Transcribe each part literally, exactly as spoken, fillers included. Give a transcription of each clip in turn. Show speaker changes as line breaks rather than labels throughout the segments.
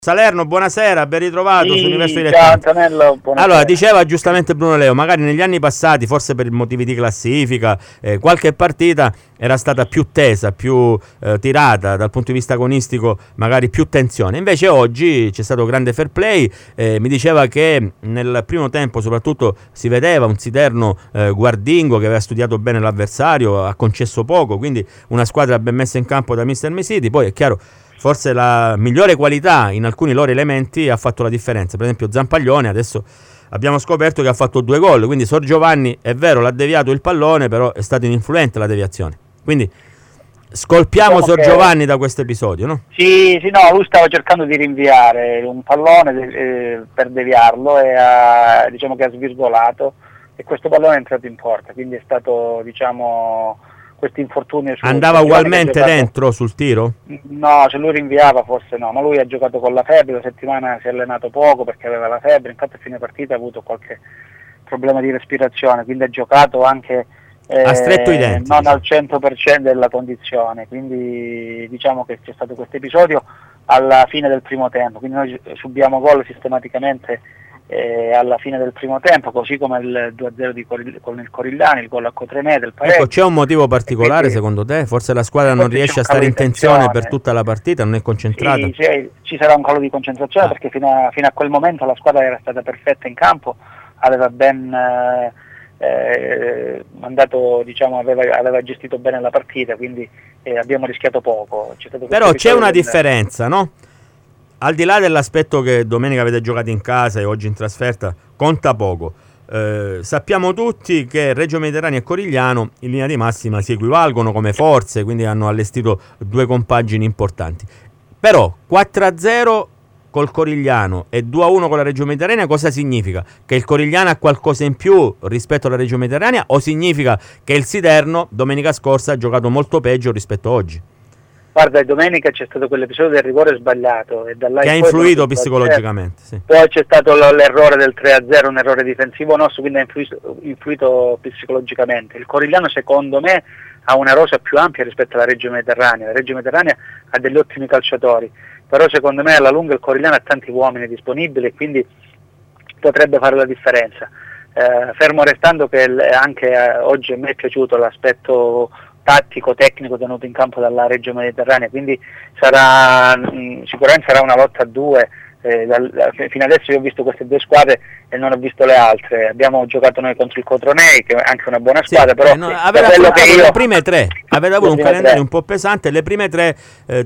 Salerno, buonasera, ben ritrovato
sì,
su Universo
ciao Antonello, buonasera.
Allora, diceva giustamente Bruno Leo, magari negli anni passati, forse per motivi di classifica, eh, qualche partita era stata più tesa, più eh, tirata dal punto di vista agonistico, magari più tensione. Invece oggi c'è stato grande fair play, eh, mi diceva che nel primo tempo soprattutto si vedeva un Siderno eh, guardingo che aveva studiato bene l'avversario, ha concesso poco, quindi una squadra ben messa in campo da mister Mesiti. Poi è chiaro, forse la migliore qualità in alcuni loro elementi ha fatto la differenza. Per esempio Zampaglione adesso abbiamo scoperto che ha fatto due gol, quindi Sor Giovanni è vero l'ha deviato il pallone, però è stata ininfluente la deviazione, quindi scolpiamo diciamo Sor che... Giovanni da questo episodio, no?
Sì, sì, no, lui stava cercando di rinviare un pallone eh, per deviarlo e ha, diciamo che ha svirgolato e questo pallone è entrato in porta, quindi è stato, diciamo, questo infortunio su
andava ugualmente dentro sul tiro?
No, se lui rinviava forse no, ma lui ha giocato con la febbre, la settimana si è allenato poco perché aveva la febbre, infatti a fine partita ha avuto qualche problema di respirazione, quindi ha giocato anche eh,
a stretto i denti,
non
diciamo.
al cento per cento della condizione, quindi diciamo che c'è stato questo episodio alla fine del primo tempo, quindi noi subiamo gol sistematicamente Eh, alla fine del primo tempo, così come il due a zero di Coril- con il Corigliano, il gol a Cotremè del pareggio.
Ecco, c'è un motivo particolare quindi, secondo te? Forse la squadra non riesce a stare in tensione per tutta la partita, non è concentrata?
Sì, sì, ci sarà un calo di concentrazione ah. perché fino a, fino a quel momento la squadra era stata perfetta in campo, aveva ben eh, eh, mandato, diciamo, aveva, aveva gestito bene la partita, quindi eh, abbiamo rischiato poco. C'è stato
Però c'è una
del...
differenza, no? Al di là dell'aspetto che domenica avete giocato in casa e oggi in trasferta, conta poco. Eh, sappiamo tutti che Reggio Mediterraneo e Corigliano in linea di massima si equivalgono come forze, quindi hanno allestito due compagini importanti. Però quattro a zero col Corigliano e due a uno con la Reggio Mediterranea cosa significa? Che il Corigliano ha qualcosa in più rispetto alla Reggio Mediterranea o significa che il Siderno domenica scorsa ha giocato molto peggio rispetto a oggi?
Guarda, domenica c'è stato quell'episodio del rigore sbagliato e da là
che ha influito psicologicamente, sì.
Poi c'è stato l'errore del tre a zero, un errore difensivo nostro, quindi ha influito, influito psicologicamente. Il Corigliano secondo me ha una rosa più ampia rispetto alla Reggio Mediterranea, la Reggio Mediterranea ha degli ottimi calciatori, però secondo me alla lunga il Corigliano ha tanti uomini disponibili e quindi potrebbe fare la differenza. Eh, fermo restando che anche eh, oggi a me è piaciuto l'aspetto tattico, tecnico tenuto in campo dalla Reggio Mediterranea, quindi sarà mh, sicuramente sarà una lotta a due. Eh, dal, fino adesso io ho visto queste due squadre e non ho visto le altre. Abbiamo giocato noi contro il Cotronei, che è anche una buona squadra, sì, però
eh, no, aveva,
quello
aveva,
che io...
le prime tre aveva avuto un calendario
tre.
un po' pesante, le prime tre eh,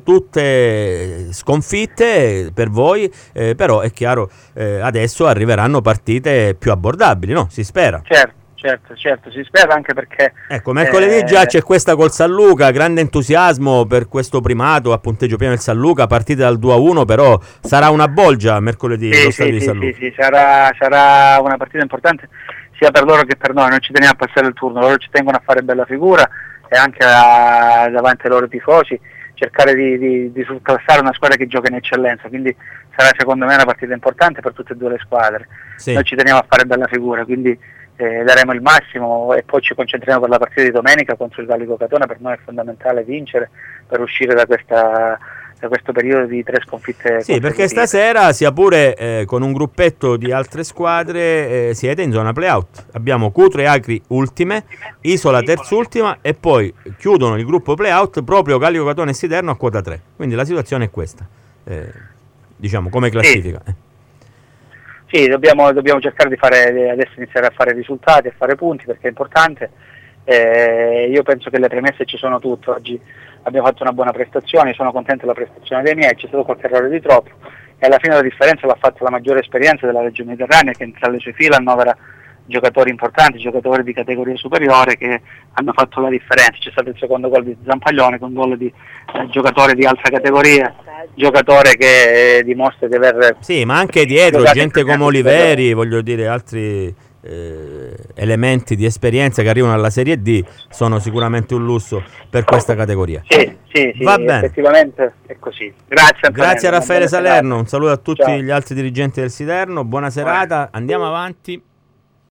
tutte sconfitte per voi, eh, però è chiaro eh, adesso arriveranno partite più abbordabili, no? Si spera.
Certo. Certo, certo, si spera anche perché...
Ecco, mercoledì eh, già c'è questa col San Luca, grande entusiasmo per questo primato a punteggio pieno del San Luca, partita dal due a uno, però sarà una bolgia mercoledì
sì,
lo
sì,
stadio
sì,
di San Luca.
Sì, sì, sarà, sarà una partita importante sia per loro che per noi, non ci teniamo a passare il turno, loro ci tengono a fare bella figura e anche a, davanti ai loro tifosi cercare di, di, di surclassare una squadra che gioca in eccellenza, quindi sarà secondo me una partita importante per tutte e due le squadre. Sì. Noi ci teniamo a fare bella figura, quindi eh, daremo il massimo e poi ci concentriamo per la partita di domenica contro il Gallico Catone. Per noi è fondamentale vincere per uscire da questa da questo periodo di tre sconfitte.
Sì, perché stasera, sia pure eh, con un gruppetto di altre squadre, eh, siete in zona play-out. Abbiamo Cutro e Acri ultime, Isola terzultima e poi chiudono il gruppo play-out proprio Gallico Catone e Siderno a quota tre. Quindi la situazione è questa, eh, diciamo, come classifica.
Sì. Sì, dobbiamo, dobbiamo cercare di fare adesso iniziare a fare risultati, a fare punti perché è importante. Eh, io penso che le premesse ci sono tutte. Oggi abbiamo fatto una buona prestazione, sono contento della prestazione dei miei, c'è stato qualche errore di troppo e alla fine la differenza l'ha fatta la maggiore esperienza della Reggio Mediterranea, che tra le sue fila annovera giocatori importanti, giocatori di categoria superiore che hanno fatto la differenza. C'è stato il secondo gol di Zampaglione con gol di eh, giocatore di altra categoria, giocatore che eh, dimostra di aver...
Sì, ma anche dietro gente come Oliveri, voglio dire, altri eh, elementi di esperienza che arrivano alla Serie D sono sicuramente un lusso per questa categoria.
Sì, sì, sì,
va bene.
Effettivamente è così. Grazie,
grazie a Raffaele Salerno, un saluto a tutti
Ciao.
Gli altri dirigenti del Siderno, buona serata, andiamo avanti.